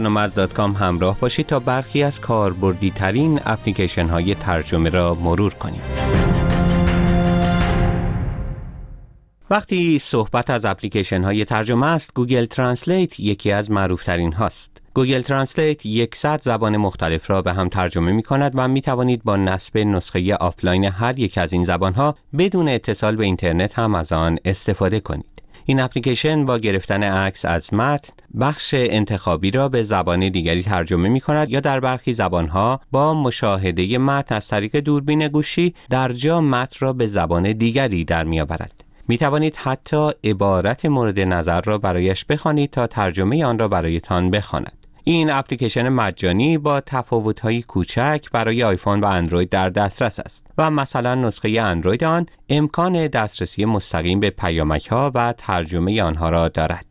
برنامه.com همراه باشید تا برخی از کاربردی ترین اپلیکیشن های ترجمه را مرور کنیم. وقتی صحبت از اپلیکیشن های ترجمه است، گوگل ترنسلیت یکی از معروف ترین هاست. گوگل ترنسلیت 100 زبان مختلف را به هم ترجمه می کند و می توانید با نصب نسخه آفلاین هر یک از این زبان ها بدون اتصال به اینترنت هم از آن استفاده کنید. این اپلیکیشن با گرفتن عکس از متن بخش انتخابی را به زبان دیگری ترجمه می کند یا در برخی زبانها با مشاهده متن از طریق دوربین گوشی در جا متن را به زبان دیگری در می آورد. می توانید حتی عبارت مورد نظر را برایش بخوانید تا ترجمه آن را برایتان بخواند. این اپلیکیشن مجانی با تفاوت‌های کوچک برای آیفون و اندروید در دسترس است و مثلا نسخه اندروید آن امکان دسترسی مستقیم به پیامک‌ها و ترجمه آنها را دارد.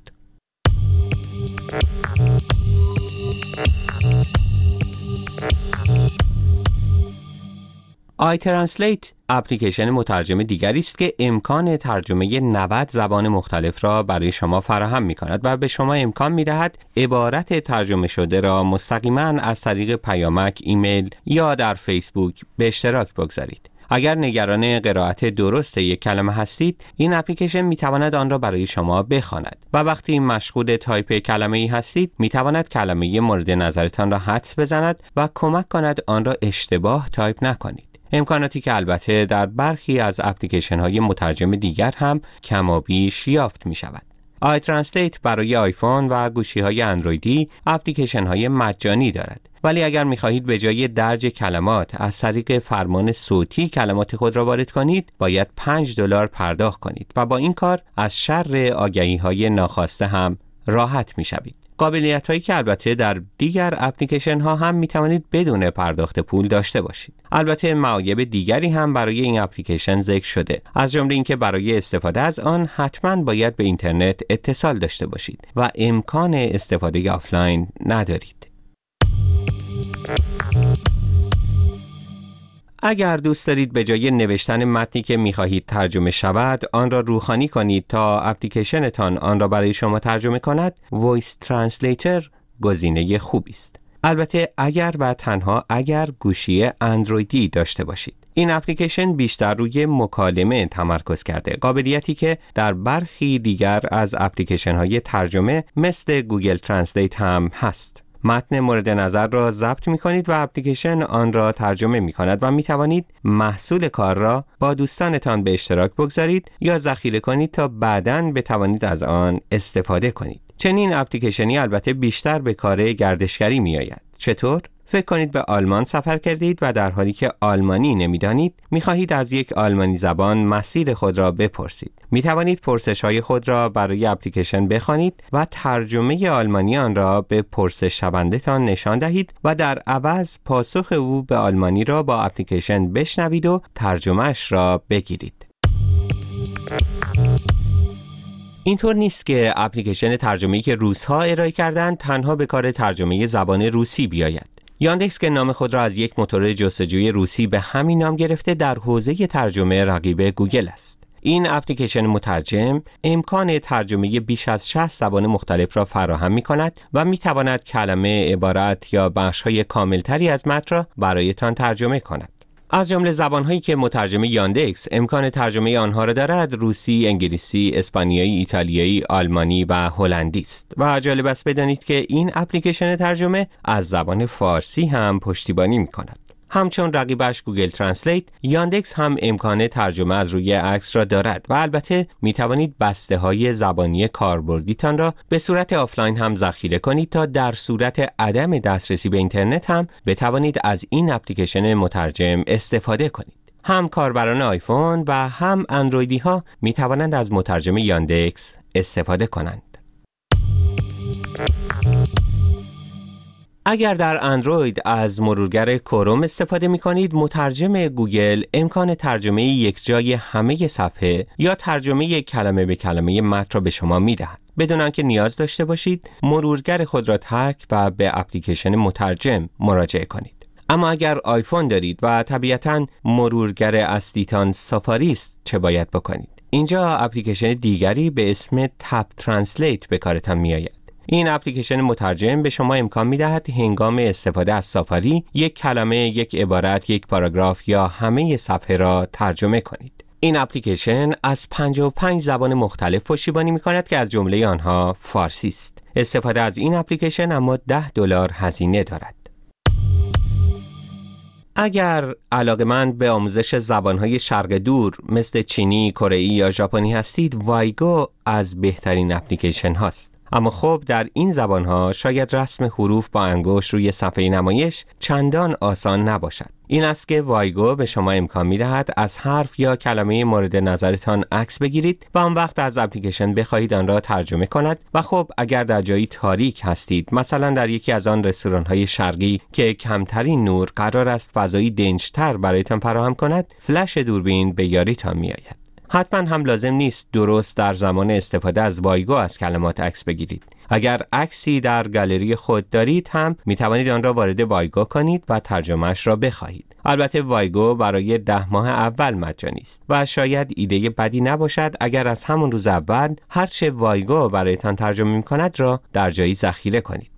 آیترنسلیت اپلیکیشن مترجم دیگری است که امکان ترجمه 90 زبان مختلف را برای شما فراهم می‌کند و به شما امکان می‌دهد عبارت ترجمه شده را مستقیما از طریق پیامک، ایمیل یا در فیسبوک به اشتراک بگذارید. اگر نگران قرائت درست یک کلمه هستید، این اپلیکیشن می‌تواند آن را برای شما بخواند و وقتی مشغول تایپ کلمه‌ای هستید، می‌تواند کلمه مورد نظرتان را حدس بزند و کمک کند آن را اشتباه تایپ نکنید. امکاناتی که البته در برخی از اپلیکیشن‌های مترجم دیگر هم کمابیش یافت می‌شود. آیترنسلیت برای آیفون و گوشی‌های اندرویدی اپلیکیشن‌های مجانی دارد. ولی اگر می‌خواهید به جای درج کلمات از طریق فرمان صوتی کلمات خود را وارد کنید، باید $5 پرداخت کنید و با این کار از شر آگهی‌های ناخواسته هم راحت می‌شوید. قابلیت‌هایی که البته در دیگر اپلیکیشن‌ها هم می‌توانید بدون پرداخت پول داشته باشید. البته معایب دیگری هم برای این اپلیکیشن ذکر شده، از جمله اینکه برای استفاده از آن حتماً باید به اینترنت اتصال داشته باشید و امکان استفاده آفلاین ندارید. اگر دوست دارید به جای نوشتن متنی که می‌خواهید ترجمه شود، آن را روخوانی کنید تا اپلیکیشنتان آن را برای شما ترجمه کند، وایس ترنسلیتر گزینه خوبی است. البته اگر و تنها اگر گوشی اندرویدی داشته باشید. این اپلیکیشن بیشتر روی مکالمه تمرکز کرده، قابلیتی که در برخی دیگر از اپلیکیشن‌های ترجمه مثل گوگل ترنسلیت هم هست. متن مورد نظر را ضبط می کنید و اپلیکیشن آن را ترجمه می کند و می توانید محصول کار را با دوستانتان به اشتراک بگذارید یا ذخیره کنید تا بعداً بتوانید از آن استفاده کنید. چنین اپلیکیشنی البته بیشتر به کار گردشگری می آید. چطور؟ فکر کنید به آلمان سفر کردید و در حالی که آلمانی نمی‌دانید، می‌خواهید از یک آلمانی زبان مسیر خود را بپرسید. می‌توانید پرسش‌های خود را برای اپلیکیشن بخوانید و ترجمه آلمانی آن را به پرسش شونده‌تان نشان دهید و در عوض پاسخ او به آلمانی را با اپلیکیشن بشنوید و ترجمه‌اش را بگیرید. اینطور نیست که اپلیکیشن ترجمه‌ای که روس‌ها ارائه کردند تنها به کار ترجمه زبان روسی بیاید. یاندکس که نام خود را از یک موتور جستجوی روسی به همین نام گرفته، در حوزه ترجمه رقیب گوگل است. این اپلیکیشن مترجم امکان ترجمه بیش از 60 زبان مختلف را فراهم می‌کند و می‌تواند کلمه، عبارت یا بخش‌های کاملتری از متن را برایتان ترجمه کند. از جمله زبان‌هایی که مترجم یاندکس امکان ترجمه آنها را دارد، روسی، انگلیسی، اسپانیایی، ایتالیایی، آلمانی و هلندی است. و جالب است بدانید که این اپلیکیشن ترجمه از زبان فارسی هم پشتیبانی می‌کند. همچون رقیبش گوگل ترنسلیت، یاندکس هم امکان ترجمه از روی عکس را دارد و البته می توانید بسته‌های زبانی کاربردیتان را به صورت آفلاین هم ذخیره کنید تا در صورت عدم دسترسی به اینترنت هم بتوانید از این اپلیکیشن مترجم استفاده کنید. هم کاربران آیفون و هم اندرویدی ها می توانند از مترجم یاندکس استفاده کنند. اگر در اندروید از مرورگر کروم استفاده می کنید، مترجم گوگل امکان ترجمه یک جای همه صفحه یا ترجمه کلمه به کلمه متن را به شما می دهد، بدون آنکه نیاز داشته باشید مرورگر خود را ترک و به اپلیکیشن مترجم مراجعه کنید. اما اگر آیفون دارید و طبیعتاً مرورگر اصلیتان سافاری است، چه باید بکنید؟ اینجا اپلیکیشن دیگری به اسم تپ ترنسلیت به کارتان می آید. این اپلیکیشن مترجم به شما امکان می‌دهد هنگام استفاده از سافاری یک کلمه، یک عبارت، یک پاراگراف یا همه صفحه را ترجمه کنید. این اپلیکیشن از 55 زبان مختلف پشتیبانی می‌کند که از جمله آنها فارسی است. استفاده از این اپلیکیشن اما $10 هزینه دارد. اگر علاقه‌مند به آموزش زبان‌های شرق دور مثل چینی، کره‌ای یا ژاپنی هستید، وایگو از بهترین اپلیکیشن هاست. اما خب در این زبان‌ها شاید رسم حروف با انگشت روی صفحه نمایش چندان آسان نباشد. این است که وایگو به شما امکان می‌دهد از حرف یا کلمه مورد نظرتان عکس بگیرید و آن وقت از اپلیکیشن بخواهید آن را ترجمه کند و خب اگر در جایی تاریک هستید، مثلا در یکی از آن رستوران‌های شرقی که کمترین نور قرار است فضایی دنج‌تر برایتان فراهم کند، فلش دوربین به یاریتان می‌آید. حتما هم لازم نیست درست در زمان استفاده از وایگو از کلمات عکس بگیرید. اگر عکسی در گالری خود دارید هم می توانید آن را وارد وایگو کنید و ترجمهش را بخواهید. البته وایگو برای 10 ماه اول مجانی است و شاید ایده بدی نباشد اگر از همون روز اول هرچه وایگو برایتان ترجمه می کند را در جایی ذخیره کنید.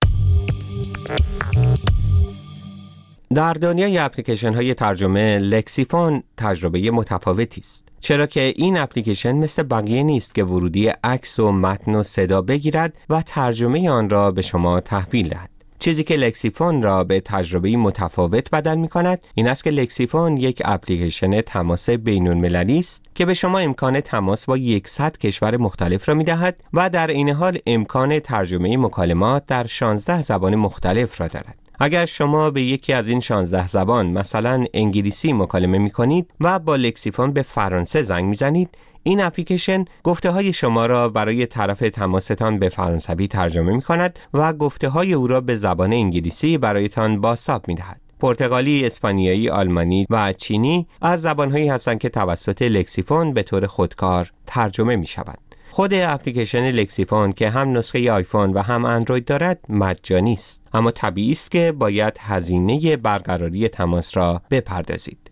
در دنیای اپلیکیشن های ترجمه، لکسیفون تجربه متفاوتی است. چرا که این اپلیکیشن مثل بقیه نیست که ورودی عکس و متن و صدا بگیرد و ترجمه آن را به شما تحویل دهد. چیزی که لکسیفون را به تجربه متفاوت بدل می کند این است که لکسیفون یک اپلیکیشن تماس بین‌المللی است که به شما امکان تماس با 100 کشور مختلف را می دهد و در این حال امکان ترجمه مکالمات در 16 زبان مختلف را دارد. اگر شما به یکی از این 16 زبان مثلا انگلیسی مکالمه می کنید و با لکسیفون به فرانسه زنگ می زنید، این اپلیکیشن گفته های شما را برای طرف تماستان به فرانسوی ترجمه می کند و گفته های او را به زبان انگلیسی برایتان بازتاب می دهد. پرتغالی، اسپانیایی، آلمانی و چینی از زبان‌هایی هستند که توسط لکسیفون به طور خودکار ترجمه می شوند. خود اپلیکیشن لکسیفون که هم نسخه آیفون و هم اندروید دارد مجانی است، اما طبیعی است که باید هزینه برقراری تماس را بپردازید.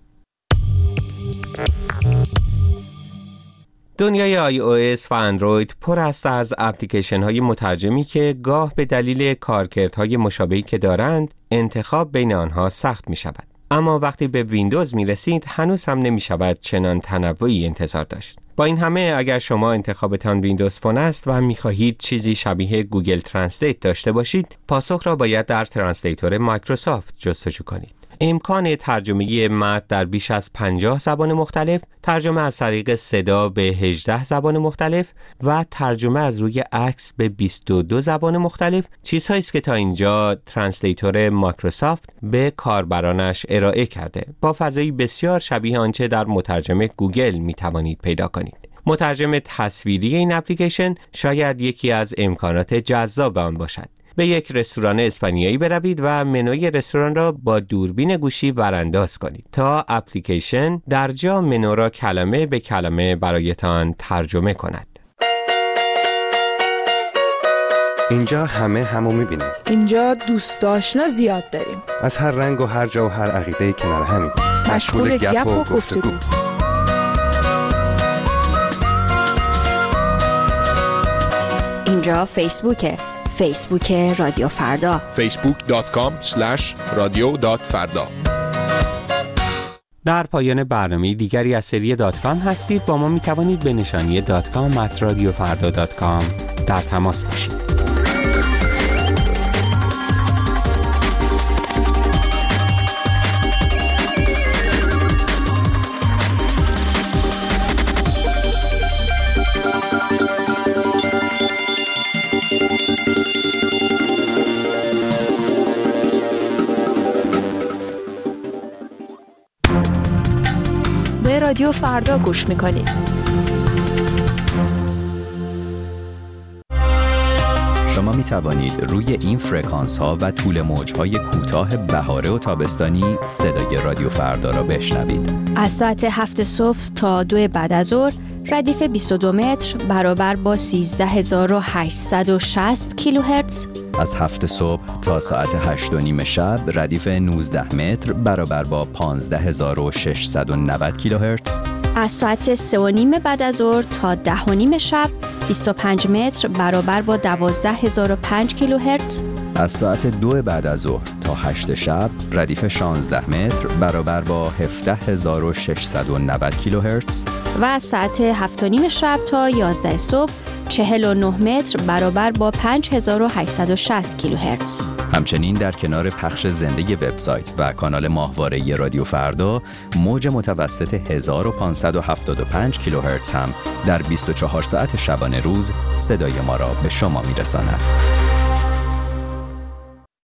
دنیای iOS و اندروید پر است از اپلیکیشن های مترجمی که گاه به دلیل کارکردهای مشابهی که دارند انتخاب بین آنها سخت می شود. اما وقتی به ویندوز می رسید هنوز هم نمی شود چنان تنوعی انتظار داشت. با این همه اگر شما انتخابتان ویندوز فون است و می خواهید چیزی شبیه گوگل ترنسلیت داشته باشید، پاسخ را باید در ترنسلیتور مایکروسافت جستجو کنید. امکان ترجمه متن در بیش از 50 زبان مختلف، ترجمه از طریق صدا به 18 زبان مختلف و ترجمه از روی عکس به 22 زبان مختلف چیزهایی است که تا اینجا ترنسلیتور مایکروسافت به کاربرانش ارائه کرده. با فضایی بسیار شبیه آنچه در مترجم گوگل می توانید پیدا کنید. مترجم تصویری این اپلیکیشن شاید یکی از امکانات جذاب آن باشد. به یک رستوران اسپانیایی بروید و منوی رستوران را با دوربین گوشی ورانداز کنید تا اپلیکیشن در جا منو را کلمه به کلمه برایتان ترجمه کند. اینجا همو می‌بینیم. اینجا دوست آشنا زیاد داریم. از هر رنگ و هر جا و هر عقیده‌ای کنار همیم. مشغول گپ و گفتگو. اینجا فیسبوکه. فیسبوک رادیو فردا. facebook.com/radio.farda. در پایان برنامه دیگری از سری .com هستید. با ما می توانید به نشانی .com@radiofarda.com در تماس باشید. به رادیو فردا گوش میکنید. شما می توانید روی این فرکانس ها و طول موج های کوتاه بهاره و تابستانی صدای رادیو فردا را بشنوید. از ساعت 7 صبح تا 2 بعد از ظهر ردیف 22 متر برابر با 13860 کیلوهرتز. از 7 صبح تا ساعت 8:30 شب ردیف 19 متر برابر با 15690 کیلوهرتز. از ساعت 3:30 بعد از ظهر تا 10:30 شب 25 متر برابر با 12005 کیلوهرتز. از ساعت 2 بعد از ظهر تا 8 شب ردیف 16 متر برابر با 17690 کیلوهرتز و از ساعت 7:30 شب تا 11 صبح 49 متر برابر با 5860 کیلوهرتز. همچنین در کنار پخش زنده وبسایت و کانال ماهواره رادیو فردا، موج متوسط 1575 کیلوهرتز هم در 24 ساعت شبانه روز صدای ما را به شما میرساند.